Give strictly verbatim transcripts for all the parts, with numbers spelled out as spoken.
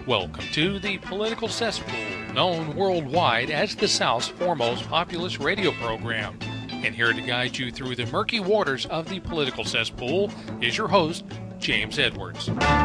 Welcome to the Political Cesspool, known worldwide as the South's foremost populist radio program. And here to guide you through the murky waters of the political cesspool is your host, James Edwards.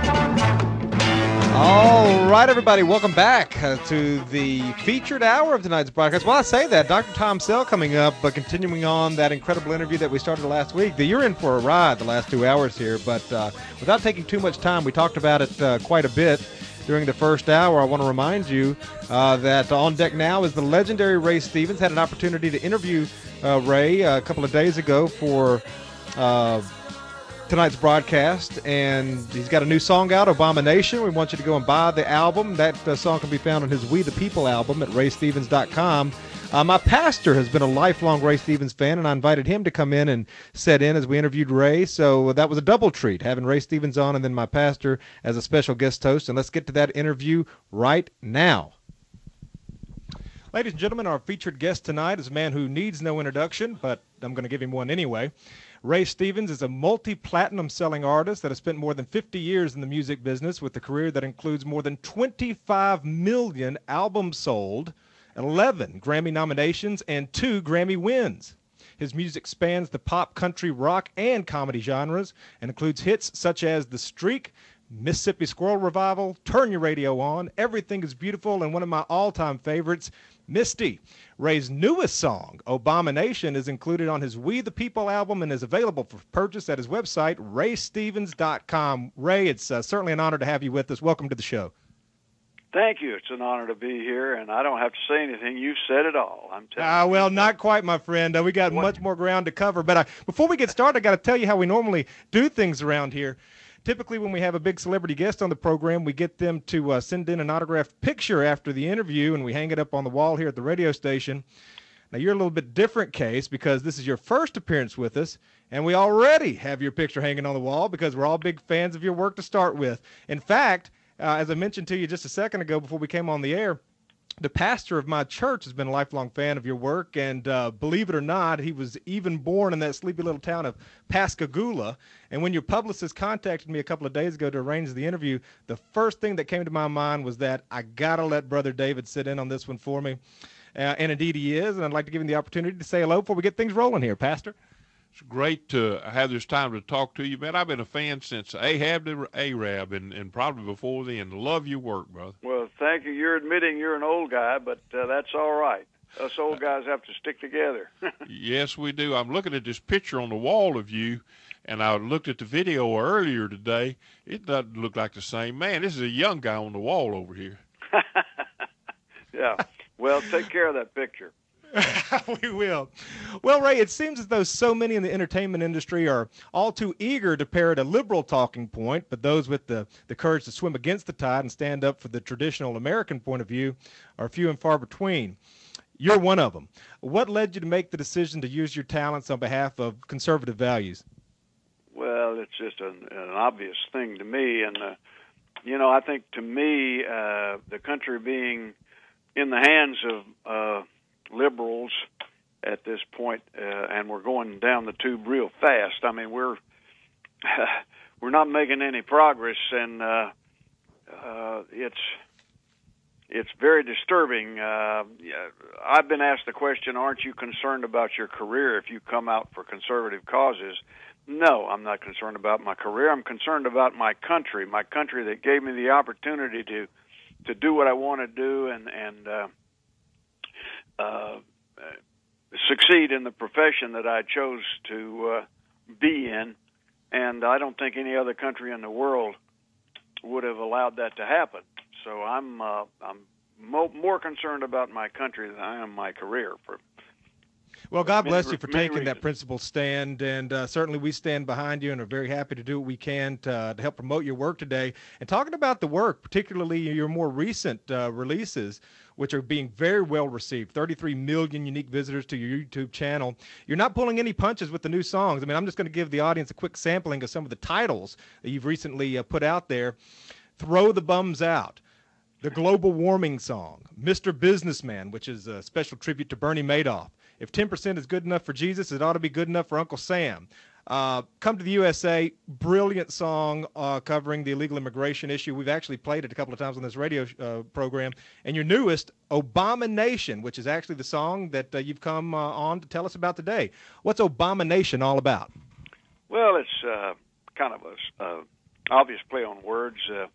All right, everybody, welcome back uh, to the featured hour of tonight's broadcast. Well, I say that, Doctor Tom Sell coming up, but continuing on that incredible interview that we started last week. You're in for a ride the last two hours here, but uh, without taking too much time, we talked about it uh, quite a bit during the first hour. I want to remind you uh, that on deck now is the legendary Ray Stevens. Had an opportunity to interview uh, Ray uh, a couple of days ago for uh, tonight's broadcast, and he's got a new song out, Abomination. We want you to go and buy the album. That uh, song can be found on his We the People album at ray stevens dot com. Uh, my pastor has been a lifelong Ray Stevens fan, and I invited him to come in and sit in as we interviewed Ray, so that was a double treat, having Ray Stevens on and then my pastor as a special guest host. And let's get to that interview right now. Ladies and gentlemen, our featured guest tonight is a man who needs no introduction, but I'm going to give him one anyway. Ray Stevens is a multi-platinum selling artist that has spent more than fifty years in the music business with a career that includes more than twenty-five million albums sold, eleven Grammy nominations, and two Grammy wins. His music spans the pop, country, rock, and comedy genres and includes hits such as The Streak, Mississippi Squirrel Revival, Turn Your Radio On, Everything is Beautiful, and one of my all-time favorites, Misty. Ray's newest song, Abomination, is included on his We the People album and is available for purchase at his website, ray stevens dot com. Ray, it's uh, certainly an honor to have you with us. Welcome to the show. Thank you. It's an honor to be here, and I don't have to say anything. You've said it all. I'm telling uh, you. Well, not quite, my friend. Uh, we got what? much more ground to cover. But I, before we get started, I got to tell you how we normally do things around here. Typically, when we have a big celebrity guest on the program, we get them to uh, send in an autographed picture after the interview, and we hang it up on the wall here at the radio station. Now, you're a little bit different case because this is your first appearance with us, and we already have your picture hanging on the wall because we're all big fans of your work to start with. In fact, uh, as I mentioned to you just a second ago before we came on the air, the pastor of my church has been a lifelong fan of your work, and uh, believe it or not, he was even born in that sleepy little town of Pascagoula. And when your publicist contacted me a couple of days ago to arrange the interview, the first thing that came to my mind was that I got to let Brother David sit in on this one for me. Uh, and indeed he is, and I'd like to give him the opportunity to say hello before we get things rolling here, Pastor. It's great to have this time to talk to you, man. I've been a fan since Ahab to Arab, and, and probably before then. Love your work, brother. Well, thank you. You're admitting you're an old guy, but uh, that's all right. Us old guys have to stick together. Yes, we do. I'm looking at this picture on the wall of you, and I looked at the video earlier today. It doesn't look like the same man. This is a young guy on the wall over here. Yeah. Well, take care of that picture. We will. Well, Ray, it seems as though so many in the entertainment industry are all too eager to parrot a liberal talking point, but those with the, the courage to swim against the tide and stand up for the traditional American point of view are few and far between. You're one of them. What led you to make the decision to use your talents on behalf of conservative values? Well, it's just an, an obvious thing to me, and, uh, you know, I think to me, uh, the country being in the hands of uh, liberals at this point, uh, and we're going down the tube real fast. I mean, we're we're not making any progress, and uh, uh, it's it's very disturbing. Uh, I've been asked the question, aren't you concerned about your career if you come out for conservative causes? No, I'm not concerned about my career. I'm concerned about my country, my country that gave me the opportunity to to do what I want to do and, and uh, uh, succeed in the profession that I chose to uh, be in. And I don't think any other country in the world would have allowed that to happen. So I'm uh, I'm mo- more concerned about my country than I am my career. For Well, God bless many, you for many taking reasons. that principled stand, and uh, certainly we stand behind you and are very happy to do what we can to, uh, to help promote your work today. And talking about the work, particularly your more recent uh, releases, which are being very well received, thirty-three million unique visitors to your YouTube channel. You're not pulling any punches with the new songs. I mean, I'm just going to give the audience a quick sampling of some of the titles that you've recently uh, put out there. Throw the Bums Out, the Global Warming Song, Mister Businessman, which is a special tribute to Bernie Madoff. If ten percent is good enough for Jesus, it ought to be good enough for Uncle Sam. Uh, Come to the U S A, brilliant song uh, covering the illegal immigration issue. We've actually played it a couple of times on this radio uh, program. And your newest, Obamanation, which is actually the song that uh, you've come uh, on to tell us about today. What's Obamanation all about? Well, it's uh, kind of a uh, obvious play on words, uh,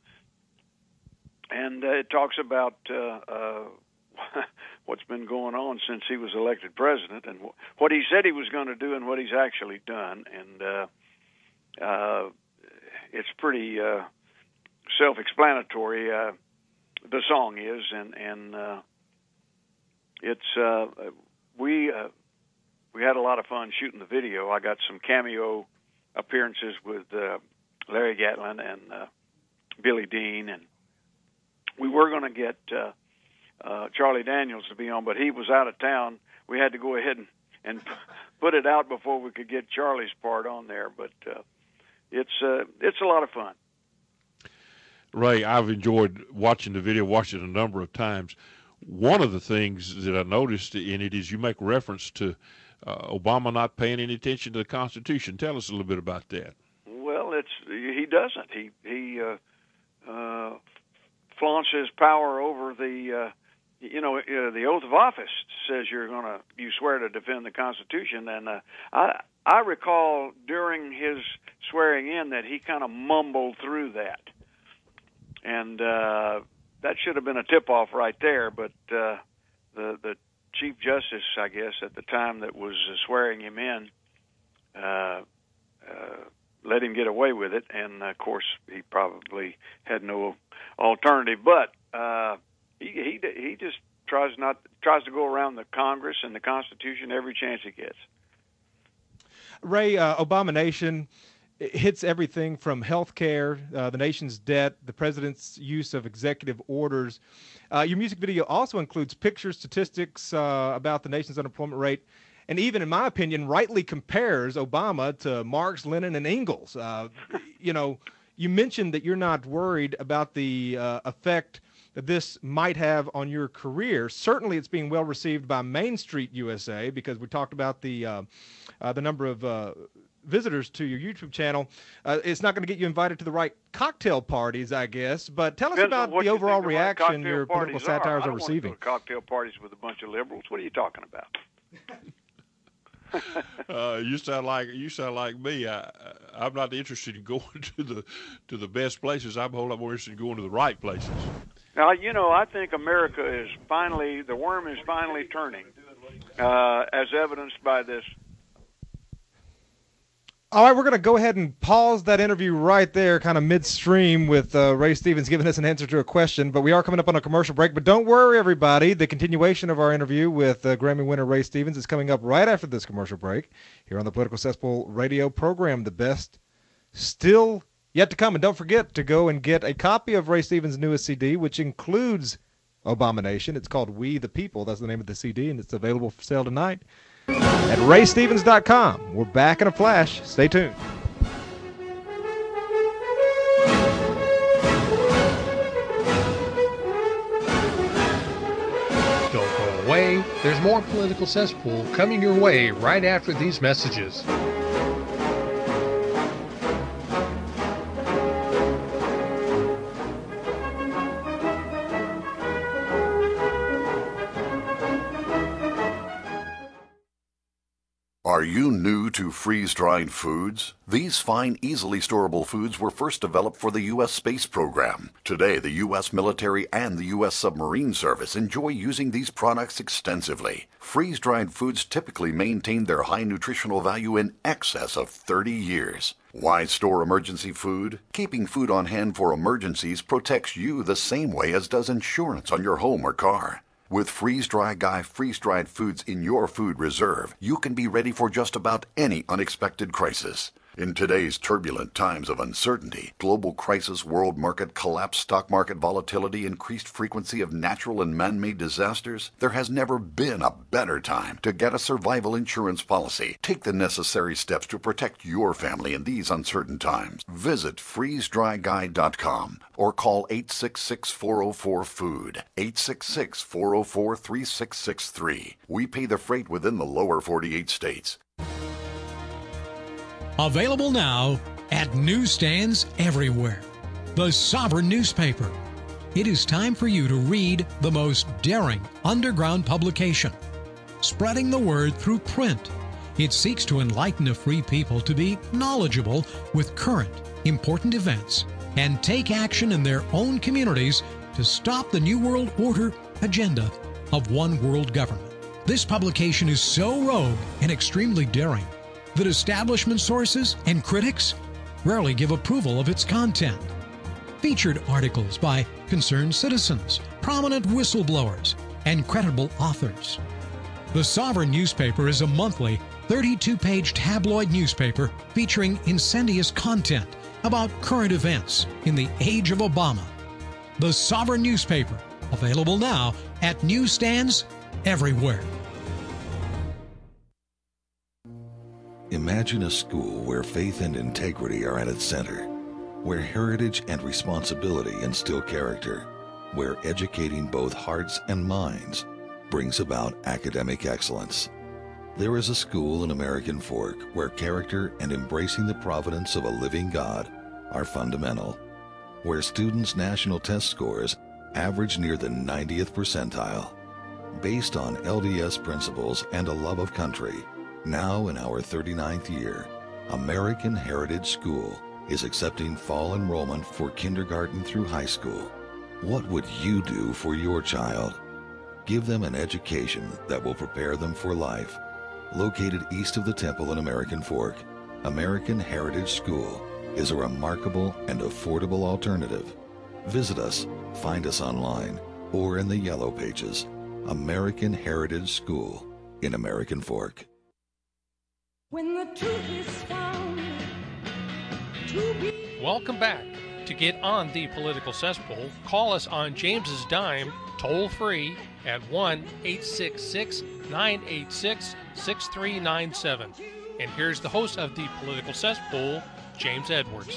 and uh, it talks about uh, uh, what's been going on since he was elected president, and wh- what he said he was going to do, and what he's actually done. And uh, uh, it's pretty uh, self-explanatory. Uh, the song is, and and uh, it's uh, we uh, we had a lot of fun shooting the video. I got some cameo appearances with uh, Larry Gatlin and uh, Billy Dean, and we were going to get uh, uh, Charlie Daniels to be on, but he was out of town. We had to go ahead and, and put it out before we could get Charlie's part on there. But uh, it's uh, it's a lot of fun. Ray, I've enjoyed watching the video, watched it a number of times. One of the things that I noticed in it is you make reference to Uh, Obama not paying any attention to the Constitution. Tell us a little bit about that. Well, it's he doesn't. He he uh, uh, flaunts his power over the uh, you know uh, the oath of office says you're gonna you swear to defend the Constitution, and uh, I I recall during his swearing in that he kind of mumbled through that, and uh, that should have been a tip off right there. But uh, the the Chief Justice, I guess, at the time that was uh, swearing him in, uh, uh, let him get away with it, and of course he probably had no alternative. But uh, he he he just tries not tries to go around the Congress and the Constitution every chance he gets. Ray, uh, Obamanation hits everything from health care, uh, the nation's debt, the president's use of executive orders. Uh, your music video also includes pictures, statistics uh, about the nation's unemployment rate, and even, in my opinion, rightly compares Obama to Marx, Lenin, and Engels. Uh, you know, you mentioned that you're not worried about the uh, effect that this might have on your career. Certainly it's being well received by Main Street U S A, because we talked about the, uh, uh, the number of uh, visitors to your YouTube channel. Uh, it's not going to get you invited to the right cocktail parties, I guess, but tell us Depends about the overall reaction right your political satires are, are receiving. I don't want to go to cocktail parties with a bunch of liberals. What are you talking about? uh, you sound like you sound like me. I, I'm not interested in going to the to the best places. I'm a whole lot more interested in going to the right places. Now, you know, I think America is finally, the worm is finally turning, uh, as evidenced by this. All right, we're going to go ahead and pause that interview right there, kind of midstream, with uh, Ray Stevens giving us an answer to a question. But we are coming up on a commercial break. But don't worry, everybody. The continuation of our interview with uh, Grammy winner Ray Stevens is coming up right after this commercial break here on the Political Cesspool radio program. The best still yet to come. And don't forget to go and get a copy of Ray Stevens' newest C D, which includes Obamanation. It's called We the People. That's the name of the C D, and it's available for sale tonight at ray stevens dot com. We're back in a flash. Stay tuned. Don't go away. There's more Political Cesspool coming your way right after these messages. Are you new to freeze-dried foods? These fine, easily storable foods were first developed for the U S space program. Today, the U S military and the U S submarine service enjoy using these products extensively. Freeze-dried foods typically maintain their high nutritional value in excess of thirty years. Why store emergency food? Keeping food on hand for emergencies protects you the same way as does insurance on your home or car. With Freeze Dry Guy freeze-dried foods in your food reserve, you can be ready for just about any unexpected crisis. In today's turbulent times of uncertainty, global crisis, world market collapse, stock market volatility, increased frequency of natural and man-made disasters, there has never been a better time to get a survival insurance policy. Take the necessary steps to protect your family in these uncertain times. Visit freeze dry guy dot com or call eight six six, four oh four, food, eight six six, four oh four, three six six three. We pay the freight within the lower forty-eight states. Available now at newsstands everywhere. The Sovereign Newspaper. It is time for you to read the most daring underground publication, spreading the word through print. It seeks to enlighten a free people to be knowledgeable with current, important events and take action in their own communities to stop the New World Order agenda of one world government. This publication is so rogue and extremely daring that establishment sources and critics rarely give approval of its content. Featured articles by concerned citizens, prominent whistleblowers, and credible authors. The Sovereign Newspaper is a monthly thirty-two page tabloid newspaper featuring incendious content about current events in the age of Obama. The Sovereign Newspaper, available now at newsstands everywhere. Imagine a school where faith and integrity are at its center, where heritage and responsibility instill character, where educating both hearts and minds brings about academic excellence. There is a school in American Fork where character and embracing the providence of a living God are fundamental, where students' national test scores average near the ninetieth percentile. Based on L D S principles and a love of country, now in our thirty-ninth year, American Heritage School is accepting fall enrollment for kindergarten through high school. What would you do for your child? Give them an education that will prepare them for life. Located east of the temple in American Fork, American Heritage School is a remarkable and affordable alternative. Visit us, find us online, or in the Yellow Pages. American Heritage School in American Fork. When the truth is found to be... Welcome back. To get on the political cesspool, call us on James's dime, toll free at one eight six six, nine eight six, six three nine seven. And here's the host of the political cesspool, James Edwards.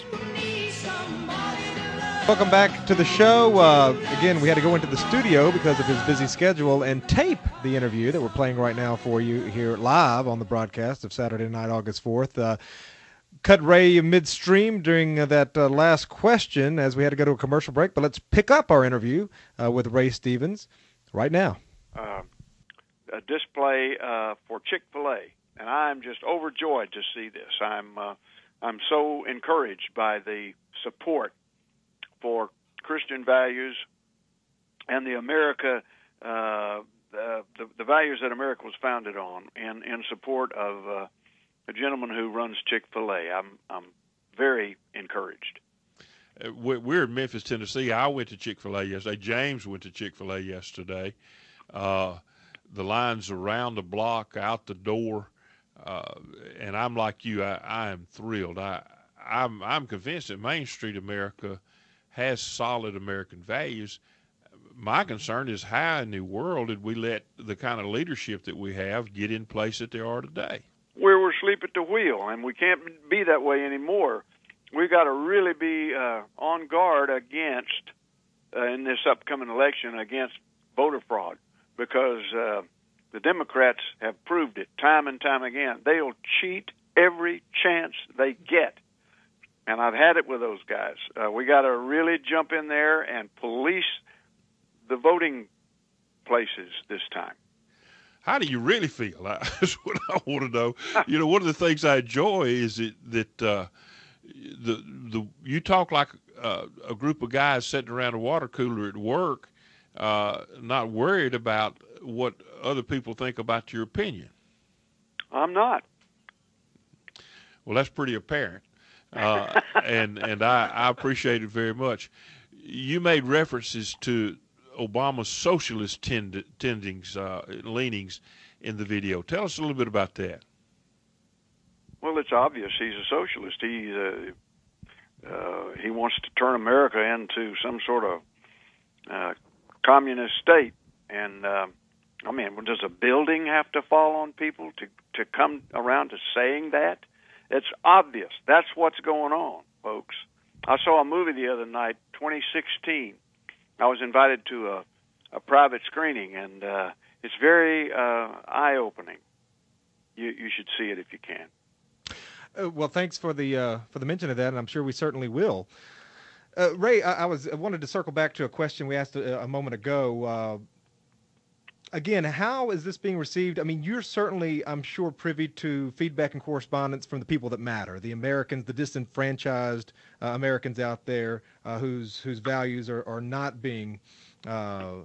Welcome back to the show. Uh, again, we had to go into the studio because of his busy schedule and tape the interview that we're playing right now for you here live on the broadcast of Saturday night, August fourth. Uh, cut Ray midstream during uh, that uh, last question as we had to go to a commercial break, but let's pick up our interview uh, with Ray Stevens right now. Uh, a display uh, for Chick-fil-A, and I'm just overjoyed to see this. I'm uh, I'm so encouraged by the support for Christian values and the America, uh, the, the the values that America was founded on, and in support of uh, a gentleman who runs Chick-fil-A. I'm I'm very encouraged. Uh, we're in Memphis, Tennessee. I went to Chick-fil-A yesterday. James went to Chick-fil-A yesterday. Uh, the lines around the block, out the door, uh, and I'm like you. I, I am thrilled. I I'm I'm convinced that Main Street America has solid American values. My concern is how in the world did we let the kind of leadership that we have get in place that they are today? We were asleep at the wheel, and we can't be that way anymore. We've got to really be uh, on guard against, uh, in this upcoming election, against voter fraud, because uh, the Democrats have proved it time and time again. They'll cheat every chance they get. And I've had it with those guys. Uh, we got to really jump in there and police the voting places this time. How do you really feel? That's what I want to know. You know, one of the things I enjoy is it, that uh, the the you talk like uh, a group of guys sitting around a water cooler at work, uh, not worried about what other people think about your opinion. I'm not. Well, that's pretty apparent. Uh, and and I, I appreciate it very much. You made references to Obama's socialist tend, tendings, uh, leanings in the video. Tell us a little bit about that. Well, it's obvious he's a socialist. He uh, uh, he wants to turn America into some sort of uh, communist state. And uh, I mean, does a building have to fall on people to to come around to saying that? It's obvious. That's what's going on, folks. I saw a movie the other night, twenty sixteen. I was invited to a, a private screening, and uh, it's very uh, eye-opening. You, you should see it if you can. Uh, well, thanks for the uh, for the mention of that, and I'm sure we certainly will. Uh, Ray, I, I was I wanted to circle back to a question we asked a, a moment ago. Uh, again, how is this being received? I mean, you're certainly, I'm sure, privy to feedback and correspondence from the people that matter, the Americans, the disenfranchised uh, Americans out there uh, whose whose values are, are not being uh,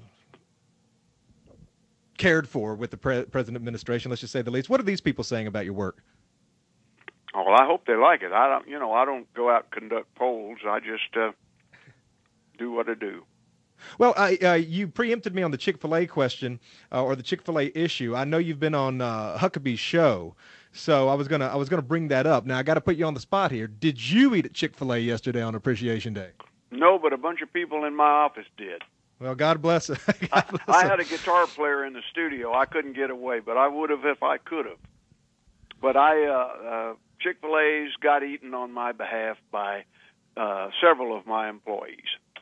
cared for with the pre- present administration, let's just say the least. What are these people saying about your work? Oh, well, I hope they like it. I don't, you know, I don't go out and conduct polls. I just uh, do what I do. Well, I, uh, you preempted me on the Chick-fil-A question uh, or the Chick-fil-A issue. I know you've been on uh, Huckabee's show, so I was gonna I was gonna bring that up. Now I got to put you on the spot here. Did you eat at Chick-fil-A yesterday on Appreciation Day? No, but a bunch of people in my office did. Well, God bless it. I, I had a guitar player in the studio. I couldn't get away, but I would have if I could have. But I. Uh, uh, Chick-fil-A's got eaten on my behalf by uh, several of my employees.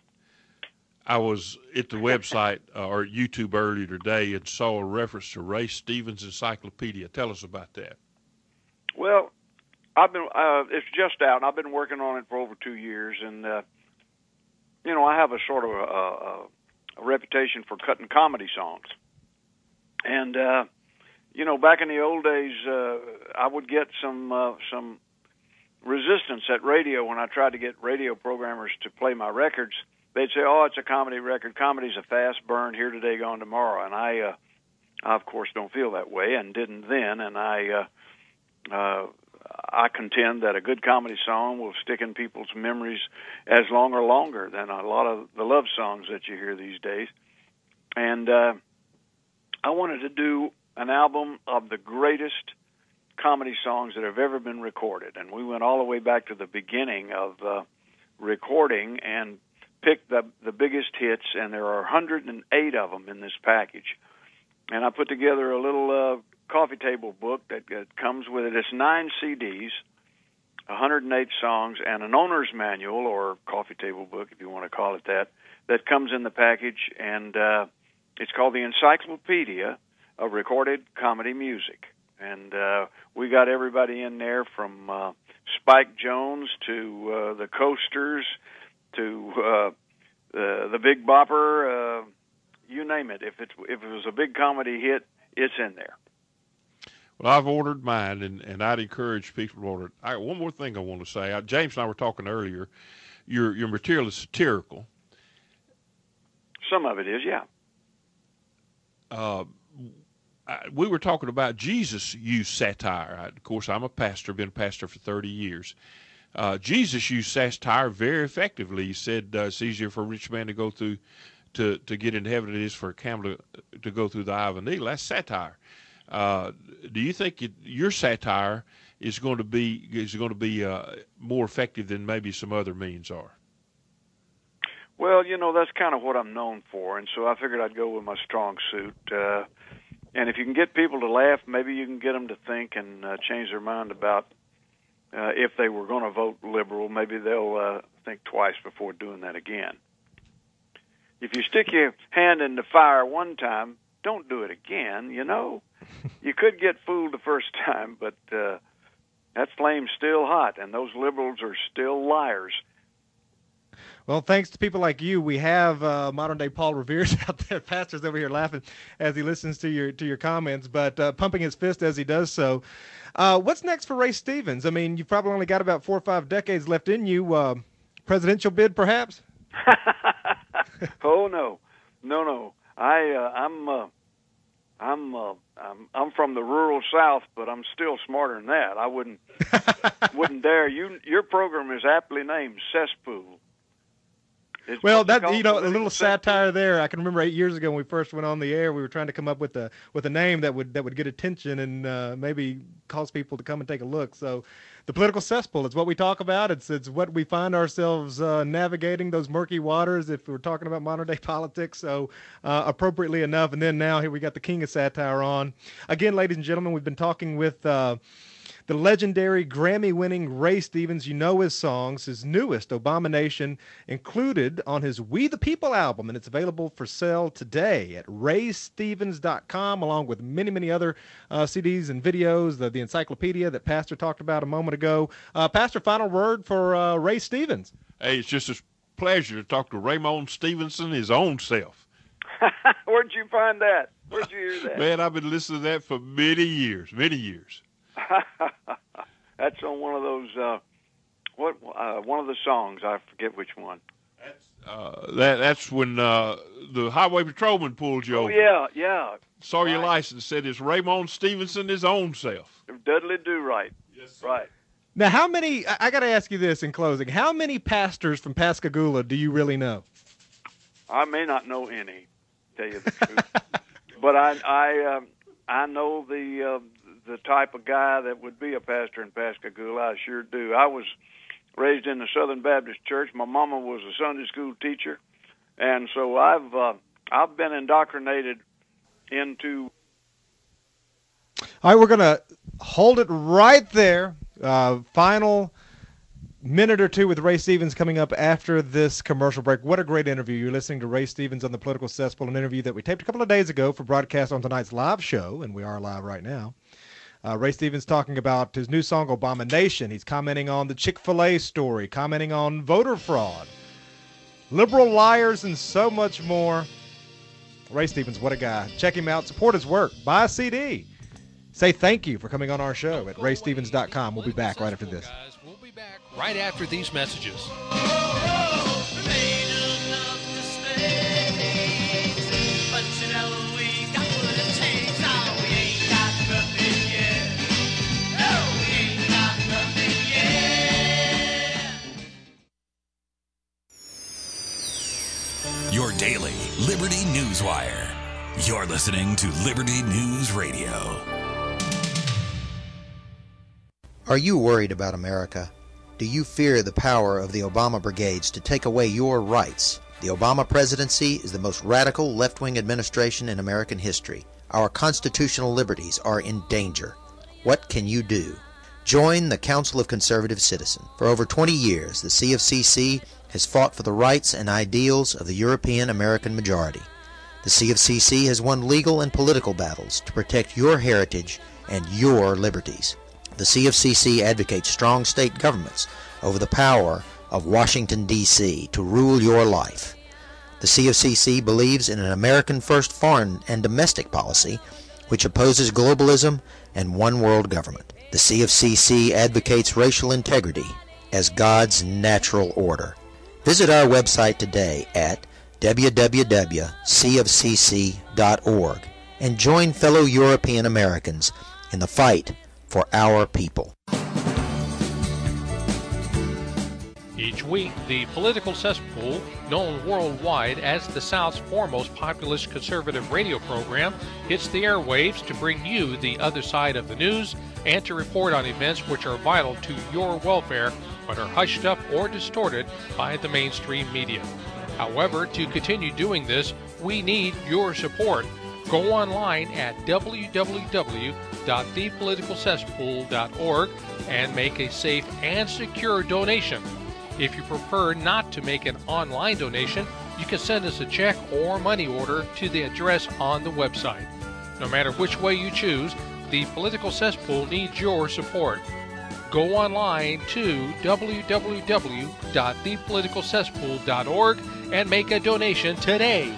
I was at the website uh, or YouTube earlier today and saw a reference to Ray Stevens' Encyclopedia. Tell us about that. Well, I've been uh, it's just out, and I've been working on it for over two years. And uh, you know, I have a sort of a, a, a reputation for cutting comedy songs, and. Uh, You know, back in the old days, uh, I would get some uh, some resistance at radio when I tried to get radio programmers to play my records. They'd say, "Oh, it's a comedy record. Comedy's a fast burn, here today, gone tomorrow." And I, uh, I of course, don't feel that way, and didn't then. And I, uh, uh, I contend that a good comedy song will stick in people's memories as long or longer than a lot of the love songs that you hear these days. And uh, I wanted to do an album of the greatest comedy songs that have ever been recorded. And we went all the way back to the beginning of uh, recording and picked the, the biggest hits, and there are one hundred eight of them in this package. And I put together a little uh, coffee table book that, that comes with it. It's nine C Ds, one hundred eight songs, and an owner's manual, or coffee table book, if you want to call it that, that comes in the package. And uh, it's called the Encyclopedia of Recorded Comedy Music. And uh, we got everybody in there from uh, Spike Jones to uh, the Coasters to uh, uh, the Big Bopper, uh, you name it. If it's if it was a big comedy hit, it's in there. Well, I've ordered mine, and, and I'd encourage people to order it. I, one more thing I want to say. I, James and I were talking earlier. Your your material is satirical. Some of it is, yeah. Uh, I, we were talking about Jesus used satire. I, of course, I'm a pastor, been a pastor for thirty years. Uh, Jesus used satire very effectively. He said uh, it's easier for a rich man to go through to, to get into heaven than it is for a camel to, to go through the eye of a needle. That's satire. Uh, do you think it, your satire is going to be is going to be uh, more effective than maybe some other means are? Well, you know, that's kind of what I'm known for, and so I figured I'd go with my strong suit. Uh, and if you can get people to laugh, maybe you can get them to think and uh, change their mind about uh, if they were going to vote liberal. Maybe they'll uh, think twice before doing that again. If you stick your hand in the fire one time, don't do it again, you know. You could get fooled the first time, but uh, that flame's still hot, and those liberals are still liars. Well, thanks to people like you, we have uh, modern-day Paul Revere's out there. Pastor's over here laughing as he listens to your to your comments, but uh, pumping his fist as he does so. Uh, what's next for Ray Stevens? I mean, you've probably only got about four or five decades left in you. Uh, presidential bid, perhaps? Oh no, no, no. I uh, I'm uh, I'm uh, I'm I'm from the rural South, but I'm still smarter than that. I wouldn't wouldn't dare. You your program is aptly named Cesspool. It's well, that you know, a little satire there. I can remember eight years ago when we first went on the air, we were trying to come up with a with a name that would that would get attention and uh, maybe cause people to come and take a look. So, the political cesspool. It's what we talk about. It's it's what we find ourselves uh, navigating those murky waters. If we're talking about modern day politics, so uh, appropriately enough. And then now here we got the king of satire on again, ladies and gentlemen. We've been talking with. Uh, The legendary Grammy-winning Ray Stevens, you know his songs, his newest, Abomination, included on his We the People album, and it's available for sale today at ray stevens dot com, along with many, many other uh, C Ds and videos, the, the encyclopedia that Pastor talked about a moment ago. Uh, Pastor, final word for uh, Ray Stevens. Hey, it's just a pleasure to talk to Raymond Stevenson, his own self. Where'd you find that? Where'd you hear that? Man, I've been listening to that for many years, many years. That's on one of those, uh, what, uh, one of the songs. I forget which one. That's, uh, that, that's when uh, the highway patrolman pulled you Oh, over. yeah, yeah. Saw your Right. license, said it's Raymond Stevenson, his own self. Dudley Do Right. Yes, sir. Right. Now, how many, I, I got to ask you this in closing, how many pastors from Pascagoula do you really know? I may not know any, tell you the truth. But I, I, um, I know the uh, the type of guy that would be a pastor in Pascagoula. I sure do. I was raised in the Southern Baptist Church. My mama was a Sunday school teacher, and so I've uh, I've been indoctrinated into. All right, we're going to hold it right there. Uh, final minute or two with Ray Stevens coming up after this commercial break. What a great interview. You're listening to Ray Stevens on the Political Cesspool, an interview that we taped a couple of days ago for broadcast on tonight's live show, and we are live right now. Uh, Ray Stevens talking about his new song, Abomination. He's commenting on the Chick-fil-A story, commenting on voter fraud, liberal liars, and so much more. Ray Stevens, what a guy. Check him out. Support his work. Buy a C D. Say thank you for coming on our show at ray stevens dot com. We'll be back right after this. Guys, we'll be back right after these messages. Your daily Liberty News Wire. You're listening to Liberty News Radio. Are you worried about America? Do you fear the power of the Obama brigades to take away your rights? The Obama presidency is the most radical left-wing administration in American history. Our constitutional liberties are in danger. What can you do? Join the Council of Conservative Citizens. For over twenty years, the C of C C has fought for the rights and ideals of the European American majority. The C of C C has won legal and political battles to protect your heritage and your liberties. The C of C C advocates strong state governments over the power of Washington, D C to rule your life. The C of C C believes in an American-first foreign and domestic policy which opposes globalism and one-world government. The C of C C advocates racial integrity as God's natural order. Visit our website today at w w w dot c of c c dot org and join fellow European Americans in the fight for our people. Each week, the Political Cesspool, known worldwide as the South's foremost populist conservative radio program, hits the airwaves to bring you the other side of the news and to report on events which are vital to your welfare but are hushed up or distorted by the mainstream media. However, to continue doing this, we need your support. Go online at w w w dot the political cesspool dot org and make a safe and secure donation. If you prefer not to make an online donation, you can send us a check or money order to the address on the website. No matter which way you choose, the Political Cesspool needs your support. Go online to w w w dot the political cesspool dot org and make a donation today.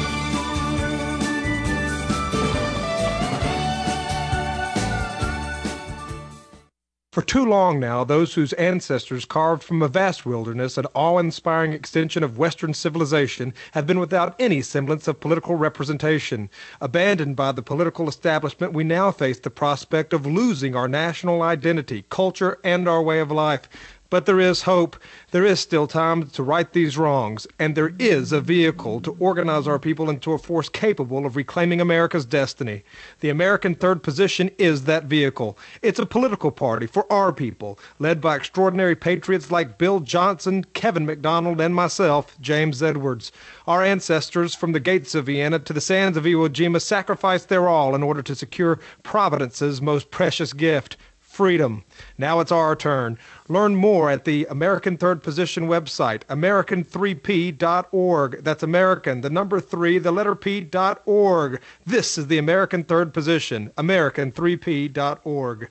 For too long now, those whose ancestors carved from a vast wilderness an awe-inspiring extension of Western civilization have been without any semblance of political representation. Abandoned by the political establishment, we now face the prospect of losing our national identity, culture, and our way of life. But there is hope. There is still time to right these wrongs, and there is a vehicle to organize our people into a force capable of reclaiming America's destiny. The American Third Position is that vehicle. It's a political party for our people, led by extraordinary patriots like Bill Johnson, Kevin McDonald, and myself, James Edwards. Our ancestors, from the gates of Vienna to the sands of Iwo Jima, sacrificed their all in order to secure Providence's most precious gift, freedom. Now it's our turn. Learn more at the American Third Position website, American three P dot org. That's American, the number three, the letter P dot org. This is the American Third Position, American three P dot org.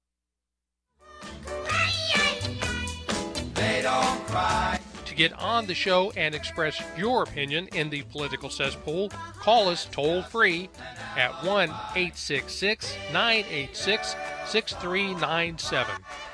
They don't cry. To get on the show and express your opinion in the political cesspool, call us toll-free at one eight six six, nine eight six, six three nine seven.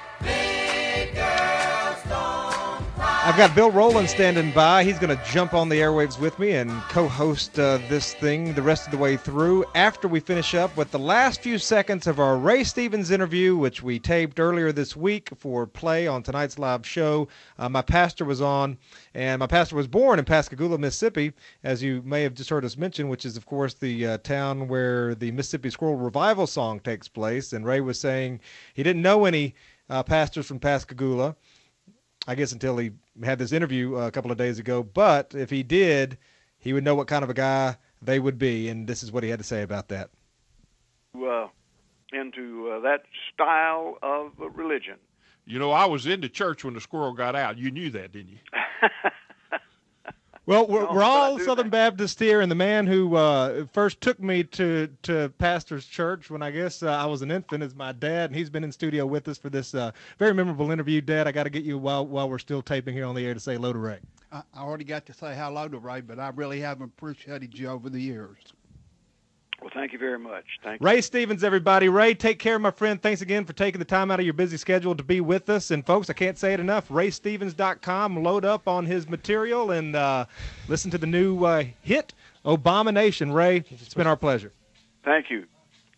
I've got Bill Rowland standing by. He's going to jump on the airwaves with me and co-host uh, this thing the rest of the way through after we finish up with the last few seconds of our Ray Stevens interview, which we taped earlier this week for play on tonight's live show. Uh, my pastor was on, and my pastor was born in Pascagoula, Mississippi, as you may have just heard us mention, which is, of course, the uh, town where the Mississippi Squirrel Revival song takes place. And Ray was saying he didn't know any uh, pastors from Pascagoula, I guess until he had this interview uh, a couple of days ago. But if he did, he would know what kind of a guy they would be, and this is what he had to say about that. Uh, into uh, that style of religion. You know, I was in the church when the squirrel got out. You knew that, didn't you? Well, we're, No, we're all but I do Southern that. Baptists here, and the man who uh, first took me to, to Pastor's Church when I guess uh, I was an infant is my dad, and he's been in studio with us for this uh, very memorable interview. Dad, I got to get you while while we're still taping here on the air to say hello to Ray. I I already got to say hello to Ray, but I really haven't appreciated you over the years. Well, thank you very much. Thank you. Ray Stevens, everybody. Ray, take care, my friend. Thanks again for taking the time out of your busy schedule to be with us. And, folks, I can't say it enough. ray stevens dot com. Load up on his material and uh, listen to the new uh, hit, Obama Nation. Ray, it's been our pleasure. Thank you.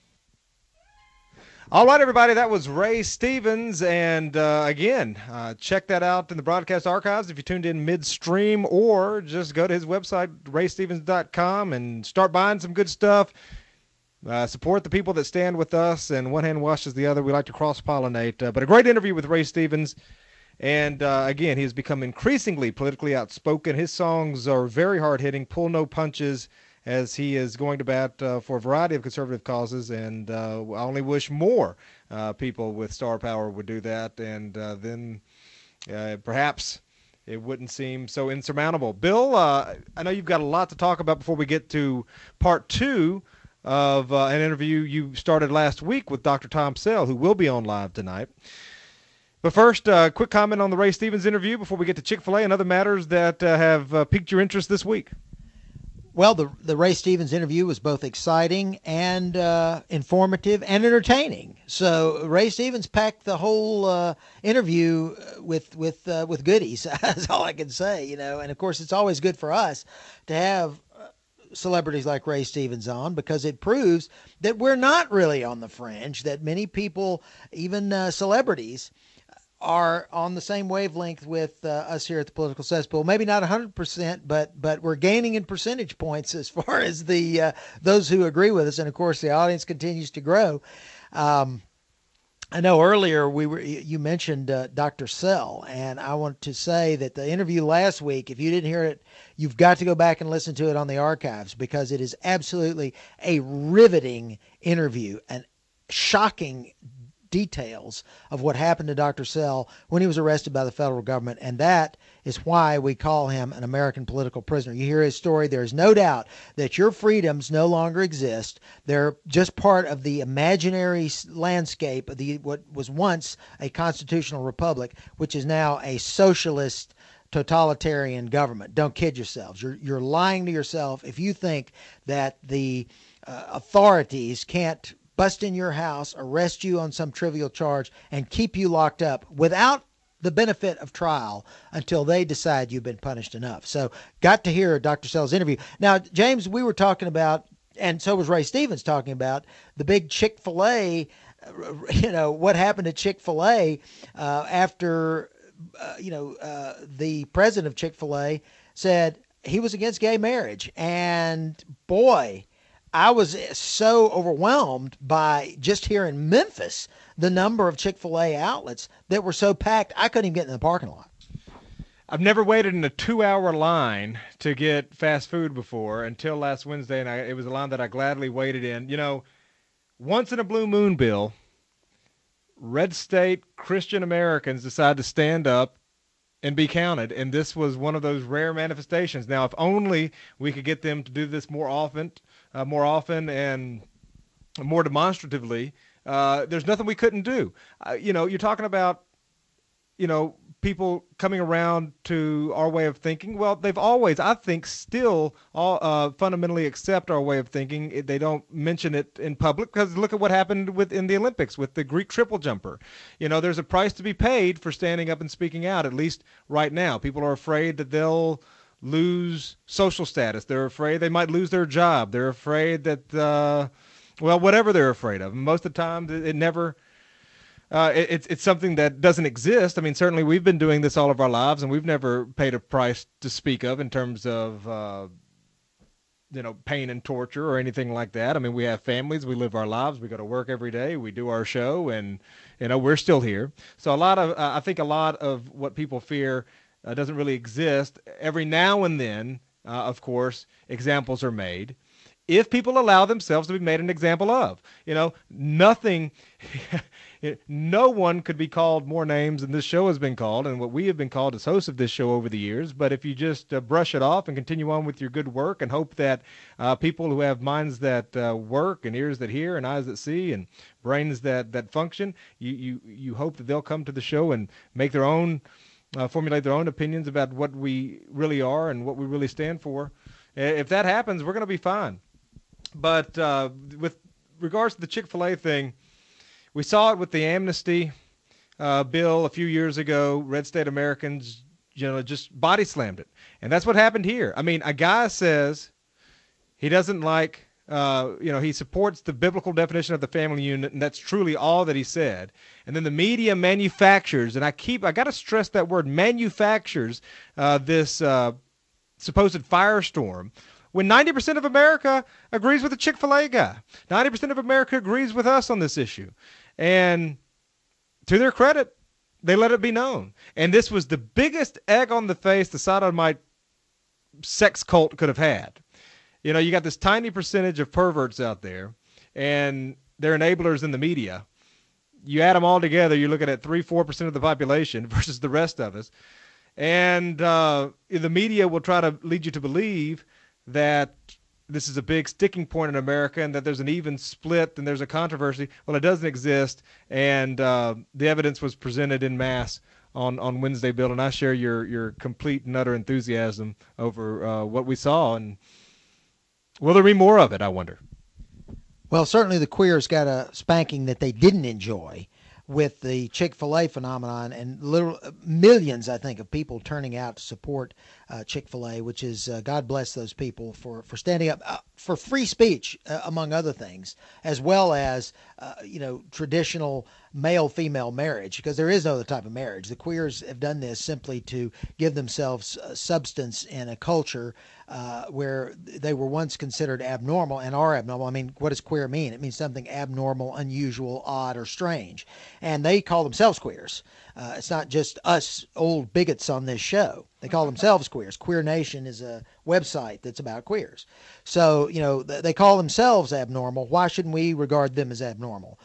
All right, everybody, that was Ray Stevens, and uh, again, uh, check that out in the broadcast archives if you tuned in midstream, or just go to his website, ray stevens dot com, and start buying some good stuff. Uh, support the people that stand with us, and one hand washes the other. We like to cross-pollinate, uh, but a great interview with Ray Stevens, and uh, again, he has become increasingly politically outspoken. His songs are very hard-hitting, pull no punches, as he is going to bat uh, for a variety of conservative causes, and uh, I only wish more uh, people with star power would do that, and uh, then uh, perhaps it wouldn't seem so insurmountable. Bill, uh, I know you've got a lot to talk about before we get to part two of uh, an interview you started last week with Doctor Tom Sell, who will be on live tonight. But first, a uh, quick comment on the Ray Stevens interview before we get to Chick-fil-A and other matters that uh, have uh, piqued your interest this week. Well, the the Ray Stevens interview was both exciting and uh, informative and entertaining. So Ray Stevens packed the whole uh, interview with with uh, with goodies. That's all I can say, you know. And of course, it's always good for us to have celebrities like Ray Stevens on, because it proves that we're not really on the fringe. That many people, even uh, celebrities, are on the same wavelength with uh, us here at the Political Cesspool. Maybe not one hundred percent, but but we're gaining in percentage points as far as the uh, those who agree with us. And, of course, the audience continues to grow. Um, I know earlier we were you mentioned uh, Doctor Sell, and I want to say that the interview last week, if you didn't hear it, you've got to go back and listen to it on the archives, because it is absolutely a riveting interview, and shocking details of what happened to Doctor Sell when he was arrested by the federal government, and that is why we call him an American political prisoner. You hear his story, there is no doubt that your freedoms no longer exist. They're just part of the imaginary landscape of the what was once a constitutional republic, which is now a socialist totalitarian government. Don't kid yourselves. You're you're lying to yourself if you think that the uh, authorities can't bust in your house, arrest you on some trivial charge, and keep you locked up without the benefit of trial until they decide you've been punished enough. So got to hear Doctor Sell's interview. Now, James, we were talking about, and so was Ray Stevens talking about, the big Chick-fil-A, you know, what happened to Chick-fil-A uh, after, uh, you know, uh, the president of Chick-fil-A said he was against gay marriage. And boy, I was so overwhelmed by just here in Memphis the number of Chick-fil-A outlets that were so packed I couldn't even get in the parking lot. I've never waited in a two-hour line to get fast food before until last Wednesday, and I, it was a line that I gladly waited in. You know, once in a blue moon, Bill, red state Christian Americans decide to stand up and be counted, and this was one of those rare manifestations. Now, if only we could get them to do this more often, uh, more often and more demonstratively, uh, there's nothing we couldn't do. Uh, you know, you're talking about, you know, people coming around to our way of thinking. Well, they've always, I think, still all uh, fundamentally accept our way of thinking. It, they don't mention it in public because look at what happened with in the Olympics with the Greek triple jumper. You know, there's a price to be paid for standing up and speaking out, at least right now. People are afraid that they'll lose social status. They're afraid they might lose their job. They're afraid that, uh, well, whatever they're afraid of. Most of the time, it never... Uh, it, it's it's something that doesn't exist. I mean, certainly we've been doing this all of our lives, and we've never paid a price to speak of in terms of, uh, you know, pain and torture or anything like that. I mean, we have families, we live our lives, we go to work every day, we do our show, and, you know, we're still here. So a lot of, uh, I think a lot of what people fear uh, doesn't really exist. Every now and then, uh, of course, examples are made. If people allow themselves to be made an example of, you know, nothing, no one could be called more names than this show has been called and what we have been called as hosts of this show over the years. But if you just uh, brush it off and continue on with your good work and hope that uh, people who have minds that uh, work and ears that hear and eyes that see and brains that, that function, you, you, you hope that they'll come to the show and make their own, uh, formulate their own opinions about what we really are and what we really stand for. If that happens, we're going to be fine. But uh, with regards to the Chick-fil-A thing, we saw it with the amnesty uh, bill a few years ago. Red state Americans, you know, just body slammed it. And that's what happened here. I mean, a guy says he doesn't like, uh, you know, he supports the biblical definition of the family unit, and that's truly all that he said. And then the media manufactures, and I keep, I got to stress that word, manufactures uh, this uh, supposed firestorm. When ninety percent of America agrees with the Chick-fil-A guy. ninety percent of America agrees with us on this issue. And to their credit, they let it be known. And this was the biggest egg on the face the sodomite sex cult could have had. You know, you got this tiny percentage of perverts out there, and they're enablers in the media. You add them all together, you're looking at three, four percent of the population versus the rest of us. And uh, the media will try to lead you to believe that this is a big sticking point in America and that there's an even split and there's a controversy. Well, it doesn't exist, and uh, the evidence was presented in mass on, on Wednesday, Bill, and I share your, your complete and utter enthusiasm over uh, what we saw. And will there be more of it, I wonder? Well, certainly the queers got a spanking that they didn't enjoy with the Chick-fil-A phenomenon, and literal millions, I think, of people turning out to support uh, Chick-fil-A, which is, uh, God bless those people for, for standing up uh, for free speech, uh, among other things, as well as, uh, you know, traditional male-female marriage, because there is no other type of marriage. The queers have done this simply to give themselves uh, substance in a culture uh, where they were once considered abnormal and are abnormal. I mean, what does queer mean? It means something abnormal, unusual, odd, or strange. And they call themselves queers. Uh, it's not just us old bigots on this show. They call themselves queers. Queer Nation is a website that's about queers. So, you know, th- they call themselves abnormal. Why shouldn't we regard them as abnormal?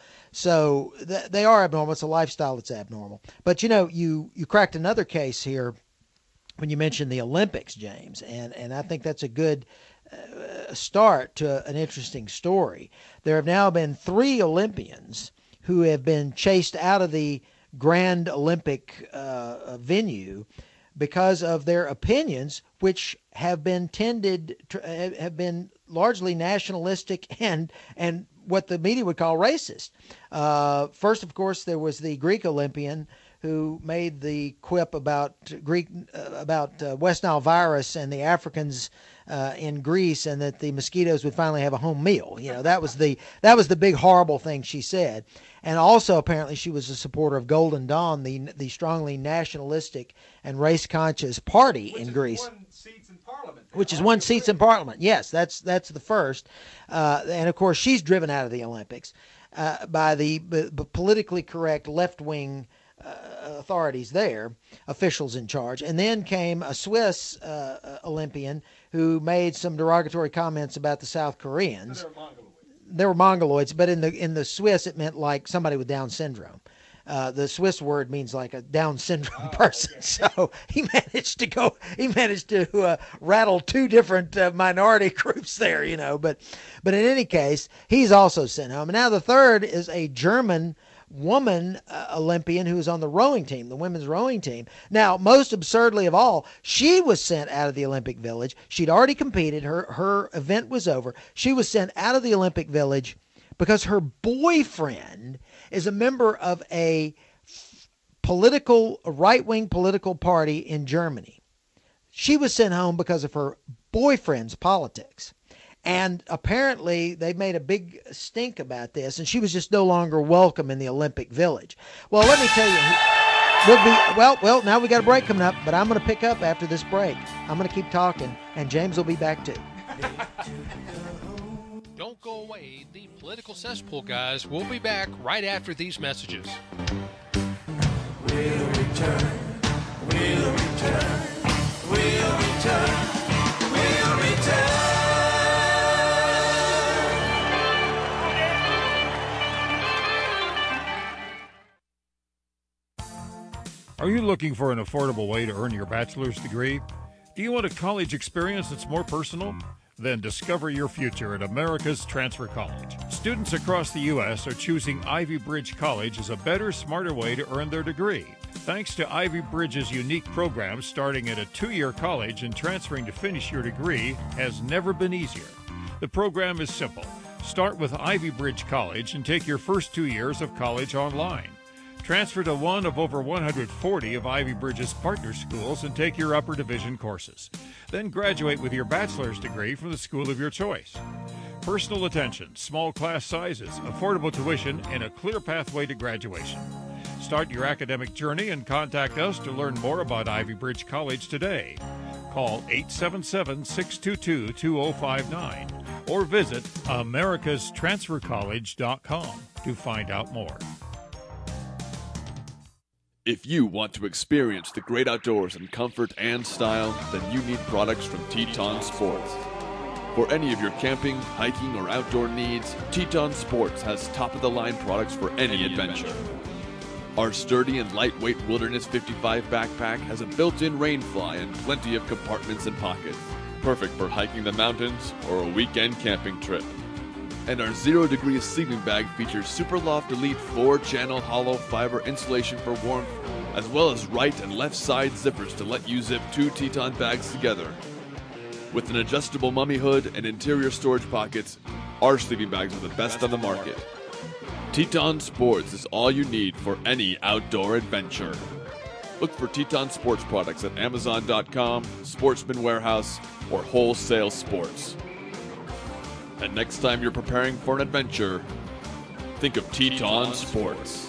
So th- they are abnormal. It's a lifestyle that's abnormal. But, you know, you, you cracked another case here when you mentioned the Olympics, James, and, and I think that's a good uh, start to an interesting story. There have now been three Olympians who have been chased out of the Grand Olympic uh, venue because of their opinions, which have been tended to, have been largely nationalistic and and what the media would call racist. Uh, first, of course, there was the Greek Olympian who made the quip about Greek uh, about uh, West Nile virus and the Africans uh, in Greece, and that the mosquitoes would finally have a home meal. You know, that was the that was the big horrible thing she said. And also, apparently, she was a supporter of Golden Dawn, the the strongly nationalistic and race conscious party Which in is Greece. One seats in Parliament. Which is one seats in Parliament. Yes, that's that's the first. Uh, and of course, she's driven out of the Olympics uh, by the b- b- politically correct left wing Uh, authorities there, officials in charge. And then came a Swiss uh, Olympian who made some derogatory comments about the South Koreans. So they were mongoloids. They were mongoloids, but in the in the Swiss it meant like somebody with Down syndrome. Uh, the Swiss word means like a Down syndrome person. So he managed to go, he managed to uh, rattle two different uh, minority groups there, you know. But, but in any case, he's also sent home. And now the third is a German woman uh, Olympian who was on the rowing team, the women's rowing team. Now, most absurdly of all, she was sent out of the Olympic Village. She'd already competed. Her, her event was over. She was sent out of the Olympic Village because her boyfriend is a member of a political, right-wing political party in Germany. She was sent home because of her boyfriend's politics. And apparently they made a big stink about this, and she was just no longer welcome in the Olympic Village. Well, let me tell you, we'll be, well, well, now we got a break coming up, but I'm going to pick up after this break. I'm going to keep talking, and James will be back too. Don't go away. The Political Cesspool guys will be back right after these messages. We'll return. We'll return. We'll return. We'll return. Are you looking for an affordable way to earn your bachelor's degree? Do you want a college experience that's more personal? Then discover your future at America's Transfer College. Students across the U S are choosing Ivy Bridge College as a better, smarter way to earn their degree. Thanks to Ivy Bridge's unique program, starting at a two-year college and transferring to finish your degree has never been easier. The program is simple. Start with Ivy Bridge College and take your first two years of college online. Transfer to one of over one hundred forty of Ivy Bridge's partner schools and take your upper division courses. Then graduate with your bachelor's degree from the school of your choice. Personal attention, small class sizes, affordable tuition, and a clear pathway to graduation. Start your academic journey and contact us to learn more about Ivy Bridge College today. Call eight seven seven, six two two, two zero five nine or visit americas transfer college dot com to find out more. If you want to experience the great outdoors in comfort and style, then you need products from Teton Sports. For any of your camping, hiking, or outdoor needs, Teton Sports has top-of-the-line products for any adventure. Our sturdy and lightweight Wilderness fifty-five backpack has a built-in rain fly and plenty of compartments and pockets, perfect for hiking the mountains or a weekend camping trip. And our Zero Degrees sleeping bag features Superloft Elite four-channel hollow fiber insulation for warmth, as well as right and left side zippers to let you zip two Teton bags together. With an adjustable mummy hood and interior storage pockets, our sleeping bags are the best on the market. Teton Sports is all you need for any outdoor adventure. Look for Teton Sports products at amazon dot com, Sportsman Warehouse, or Wholesale Sports. And next time you're preparing for an adventure, think of Teton Sports.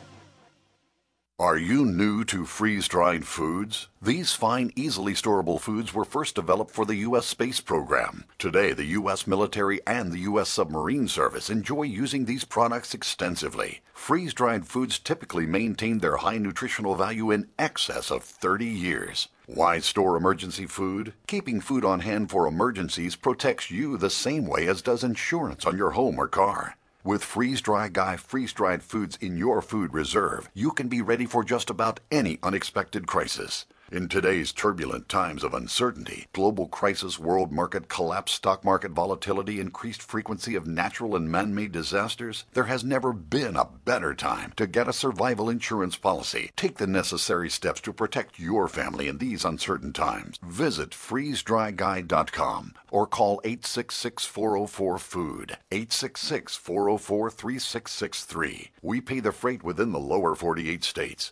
Are you new to freeze-dried foods? These fine, easily storable foods were first developed for the U S space program. Today, the U S military and the U S submarine service enjoy using these products extensively. Freeze-dried foods typically maintain their high nutritional value in excess of thirty years. Why store emergency food? Keeping food on hand for emergencies protects you the same way as does insurance on your home or car. With Freeze Dry Guy freeze-dried foods in your food reserve, you can be ready for just about any unexpected crisis. In today's turbulent times of uncertainty, global crisis, world market collapse, stock market volatility, increased frequency of natural and man-made disasters, there has never been a better time to get a survival insurance policy. Take the necessary steps to protect your family in these uncertain times. Visit freeze dry guy dot com or call eight six six, four zero four, food, eight six six, four zero four, three six six three. We pay the freight within the lower forty-eight states.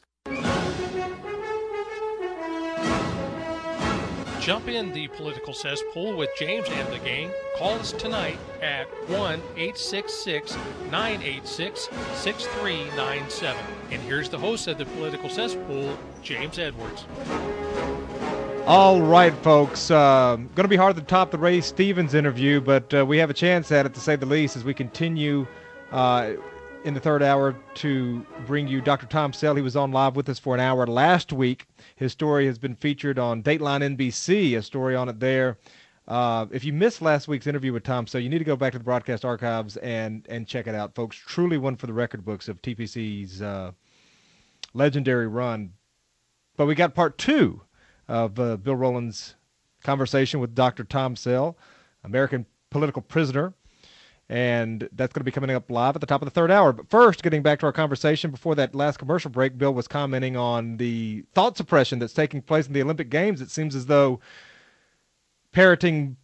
Jump in the Political Cesspool with James and the gang. Call us tonight at one eight six six, nine eight six, six three nine seven. And here's the host of the Political Cesspool, James Edwards. All right, folks. Uh, going to be hard to top the Ray Stevens interview, but uh, we have a chance at it, to say the least, as we continue uh, in the third hour to bring you Doctor Tom Sell. He was on live with us for an hour last week. His story has been featured on Dateline N B C, a story on it there. Uh, if you missed last week's interview with Tom Sell, you need to go back to the broadcast archives and and check it out, folks. Truly one for the record books of T P C's uh, legendary run. But we got part two of uh, Bill Rowland's conversation with Doctor Tom Sell, American political prisoner. And that's going to be coming up live at the top of the third hour. But first, getting back to our conversation before that last commercial break, Bill was commenting on the thought suppression that's taking place in the Olympic Games. It seems as though parroting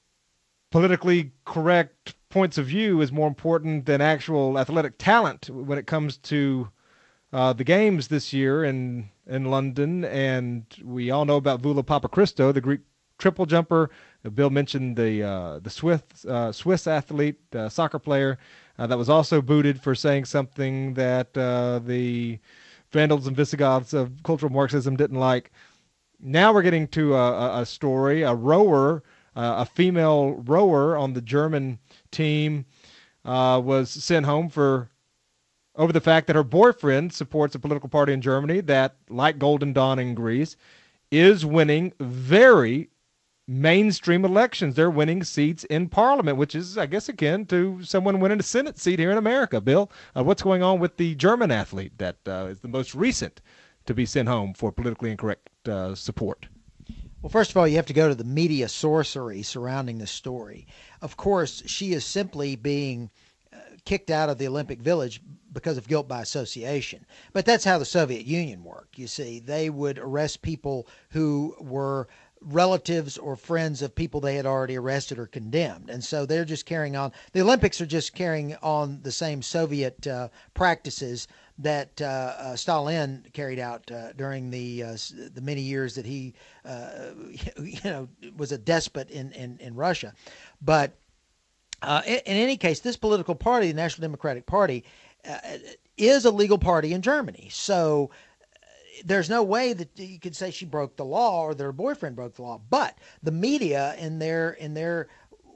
politically correct points of view is more important than actual athletic talent when it comes to uh, the games this year in, in London. And we all know about Vula Papachristou, the Greek triple jumper. Bill mentioned the uh, the Swiss uh, Swiss athlete, uh, soccer player, uh, that was also booted for saying something that uh, the Vandals and Visigoths of cultural Marxism didn't like. Now we're getting to a, a story, a rower, uh, a female rower on the German team uh, was sent home for over the fact that her boyfriend supports a political party in Germany that, like Golden Dawn in Greece, is winning very mainstream elections. They're winning seats in Parliament, which is, I guess, akin to someone winning a Senate seat here in America. Bill, uh, what's going on with the German athlete that uh, is the most recent to be sent home for politically incorrect uh, support? Well, first of all, you have to go to the media sorcery surrounding the story. Of course, she is simply being uh, kicked out of the Olympic Village because of guilt by association. But that's how the Soviet Union worked. You see, they would arrest people who were relatives or friends of people they had already arrested or condemned. And so they're just carrying on. The Olympics are just carrying on the same Soviet uh, practices that uh, uh, Stalin carried out uh, during the uh, the many years that he, uh, you know, was a despot in, in, in Russia. But uh, in, in any case, this political party, the National Democratic Party, uh, is a legal party in Germany. So there's no way that you could say she broke the law or that her boyfriend broke the law. But the media, in their in their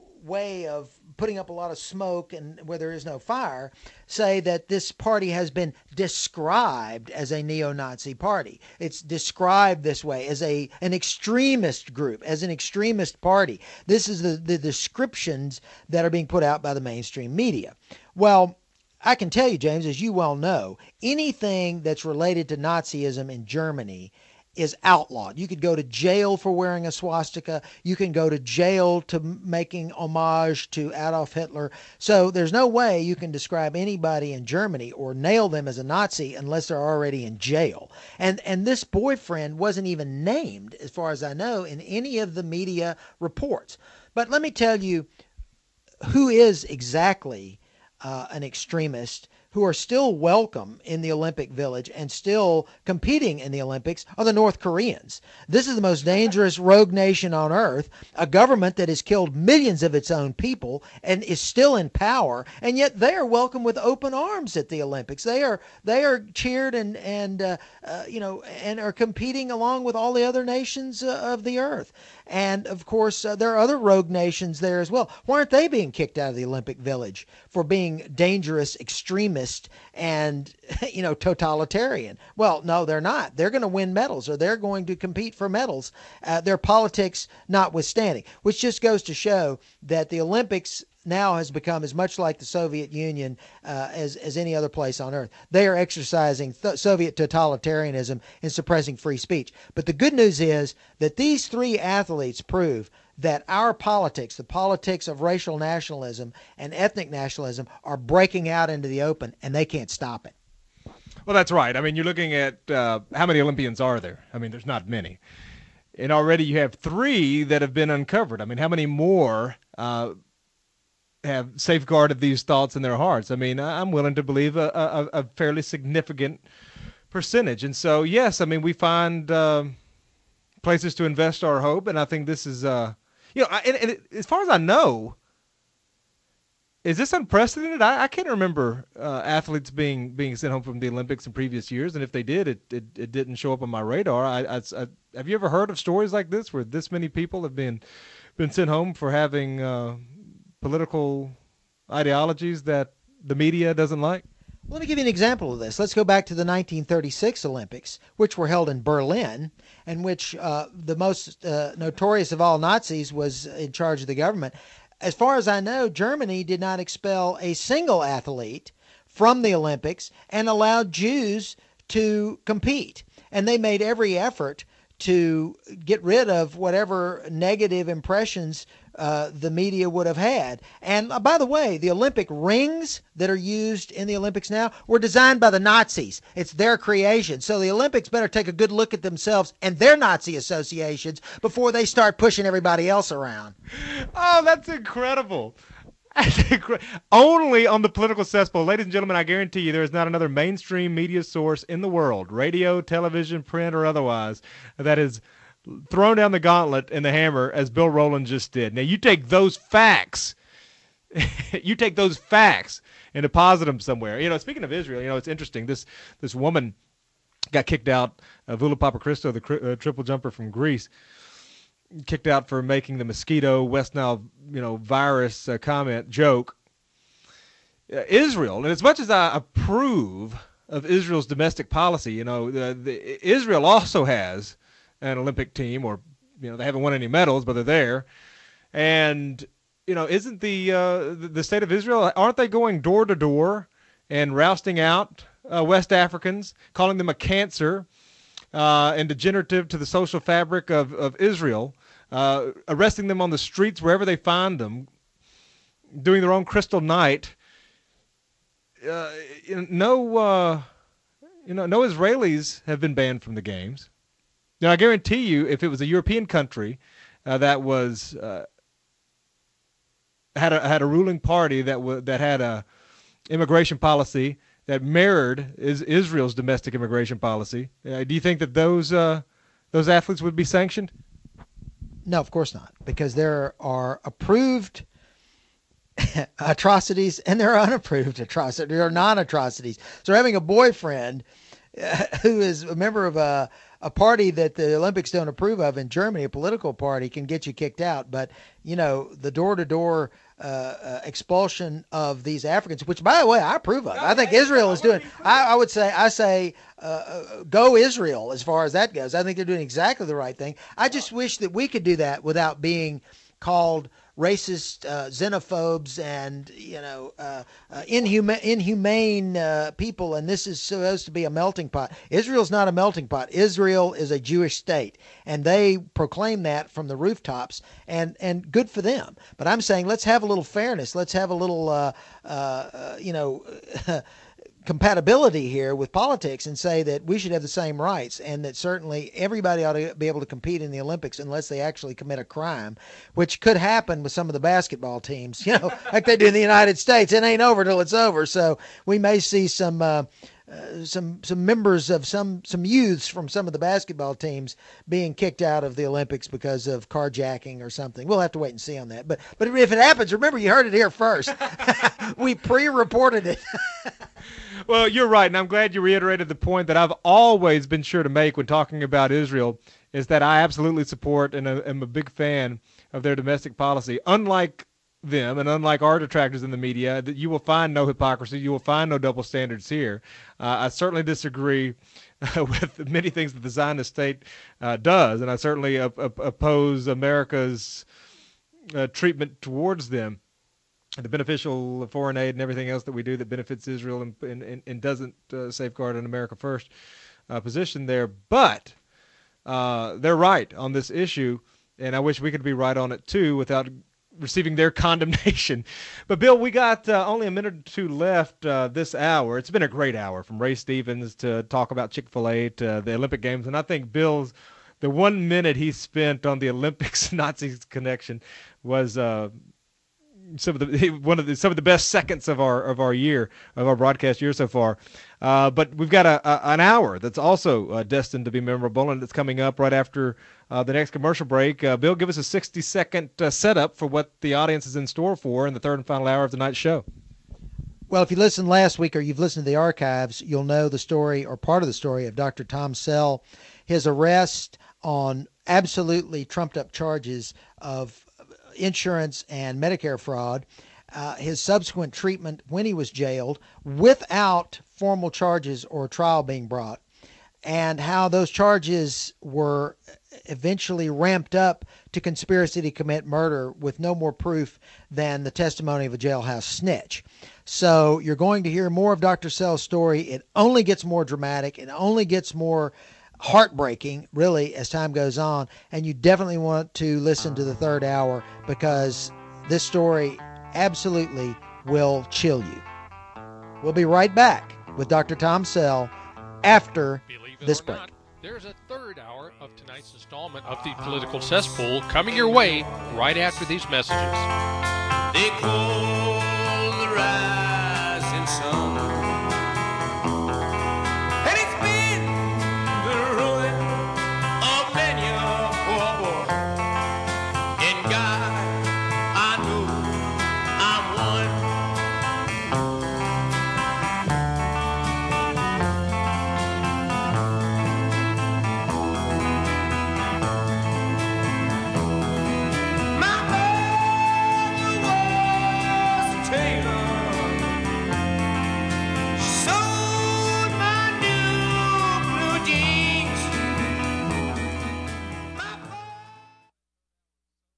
way of putting up a lot of smoke and where there is no fire, say that this party has been described as a neo-Nazi party. It's described this way as a an extremist group, as an extremist party. This is the, the descriptions that are being put out by the mainstream media. Well, I can tell you, James, as you well know, anything that's related to Nazism in Germany is outlawed. You could go to jail for wearing a swastika. You can go to jail to making homage to Adolf Hitler. So there's no way you can describe anybody in Germany or nail them as a Nazi unless they're already in jail. And and this boyfriend wasn't even named, as far as I know, in any of the media reports. But let me tell you who is exactly uh, an extremist who are still welcome in the Olympic Village and still competing in the Olympics are the North Koreans. This is the most dangerous rogue nation on earth, a government that has killed millions of its own people and is still in power, and yet they are welcome with open arms at the Olympics. They are they are cheered and and uh, uh, you know and are competing along with all the other nations uh, of the earth. And of course, uh, there are other rogue nations there as well. Why aren't they being kicked out of the Olympic Village for being dangerous extremists and, you know, totalitarian? Well, no, they're not. They're going to win medals, or they're going to compete for medals, uh, their politics notwithstanding, which just goes to show that the Olympics now has become as much like the Soviet Union uh, as, as any other place on earth. They are exercising th- Soviet totalitarianism and suppressing free speech. But the good news is that these three athletes prove that our politics, the politics of racial nationalism and ethnic nationalism, are breaking out into the open, and they can't stop it. Well, that's right. I mean, you're looking at uh, how many Olympians are there? I mean, there's not many. And already you have three that have been uncovered. I mean, how many more uh, have safeguarded these thoughts in their hearts? I mean, I'm willing to believe a, a, a fairly significant percentage. And so, yes, I mean, we find uh, places to invest our hope, and I think this is, uh, you know, I, and, and as far as I know, is this unprecedented? I, I can't remember uh, athletes being being sent home from the Olympics in previous years, and if they did, it it, it didn't show up on my radar. I, I, I, have you ever heard of stories like this where this many people have been been sent home for having uh, political ideologies that the media doesn't like? Let me give you an example of this. Let's go back to the nineteen thirty-six Olympics, which were held in Berlin, and which uh, the most uh, notorious of all Nazis was in charge of the government. As far as I know, Germany did not expel a single athlete from the Olympics and allowed Jews to compete. And they made every effort to get rid of whatever negative impressions uh, the media would have had. And uh, by the way, the Olympic rings that are used in the Olympics now were designed by the Nazis. It's their creation. So the Olympics better take a good look at themselves and their Nazi associations before they start pushing everybody else around. Oh, that's incredible. Only on the political cesspool. Ladies and gentlemen, I guarantee you there is not another mainstream media source in the world, radio, television, print, or otherwise, that is thrown down the gauntlet and the hammer as Bill Rowland just did. Now, you take those facts, you take those facts and deposit them somewhere. You know, speaking of Israel, you know, it's interesting. This this woman got kicked out, uh, Voula Papakhristou, the cri- uh, triple jumper from Greece, kicked out for making the mosquito West Nile, you know, virus uh, comment joke. Uh, Israel, and as much as I approve of Israel's domestic policy, you know, the, the, Israel also has an Olympic team, or you know, they haven't won any medals, but they're there. And you know, isn't the uh, the, the state of Israel, aren't they going door to door and rousting out uh, West Africans, calling them a cancer uh, and degenerative to the social fabric of of Israel? Uh, arresting them on the streets wherever they find them, doing their own crystal night. Uh, no, uh, you know, no Israelis have been banned from the games. Now, I guarantee you, if it was a European country uh, that was uh, had a had a ruling party that w- that had a immigration policy that mirrored is Israel's domestic immigration policy, uh, do you think that those uh, those athletes would be sanctioned? No, of course not, because there are approved atrocities and there are unapproved atrocities. There are non-atrocities. So having a boyfriend uh, who is a member of a, a party that the Olympics don't approve of in Germany, a political party, can get you kicked out. But, you know, the door-to-door uh, uh, expulsion of these Africans, which, by the way, I approve of. I think Israel is doing, I, I would say, I say, uh, go Israel as far as that goes. I think they're doing exactly the right thing. I just wish that we could do that without being called racist, uh, xenophobes, and you know, uh, uh, inhuma- inhumane uh, people. And this is supposed to be a melting pot. Israel's not a melting pot. Israel is a Jewish state, and they proclaim that from the rooftops. And and good for them. But I'm saying let's have a little fairness. Let's have a little, uh, uh, you know. compatibility here with politics and say that we should have the same rights, and that certainly everybody ought to be able to compete in the Olympics unless they actually commit a crime, which could happen with some of the basketball teams, you know, like they do in the United States. It ain't over till it's over. So we may see some uh, uh, some some members of some some youths from some of the basketball teams being kicked out of the Olympics because of carjacking or something. We'll have to wait and see on that. But but if it happens, remember, you heard it here first. We pre-reported it. Well, you're right, and I'm glad you reiterated the point that I've always been sure to make when talking about Israel, is that I absolutely support and am a big fan of their domestic policy. Unlike them, and unlike our detractors in the media, that you will find no hypocrisy, you will find no double standards here. Uh, I certainly disagree uh, with many things that the Zionist state uh, does, and I certainly op- op- oppose America's uh, treatment towards them, the beneficial foreign aid and everything else that we do that benefits Israel and, and, and doesn't uh, safeguard an America First uh, position there. But uh, they're right on this issue, and I wish we could be right on it too without receiving their condemnation. But, Bill, we got uh, only a minute or two left uh, this hour. It's been a great hour, from Ray Stevens to talk about Chick-fil-A to the Olympic Games, and I think Bill's the one minute he spent on the Olympics Nazis connection was uh, – some of the one of the some of the best seconds of our of our year of our broadcast year so far. Uh, but we've got a, a an hour that's also uh, destined to be memorable, and it's coming up right after uh, the next commercial break. Uh, Bill, give us a sixty second uh, setup for what the audience is in store for in the third and final hour of tonight's show. Well, if you listened last week or you've listened to the archives, you'll know the story or part of the story of Doctor Tom Sell, his arrest on absolutely trumped up charges of insurance and Medicare fraud, uh, his subsequent treatment when he was jailed without formal charges or trial being brought, and how those charges were eventually ramped up to conspiracy to commit murder with no more proof than the testimony of a jailhouse snitch. So you're going to hear more of Doctor Sell's story. It only gets more dramatic. It only gets more heartbreaking, really, as time goes on. And you definitely want to listen to the third hour because this story absolutely will chill you. We'll be right back with Doctor Tom Sell after this break. Not, there's a third hour of tonight's installment of the Political Cesspool coming your way right after these messages. They call the rising sun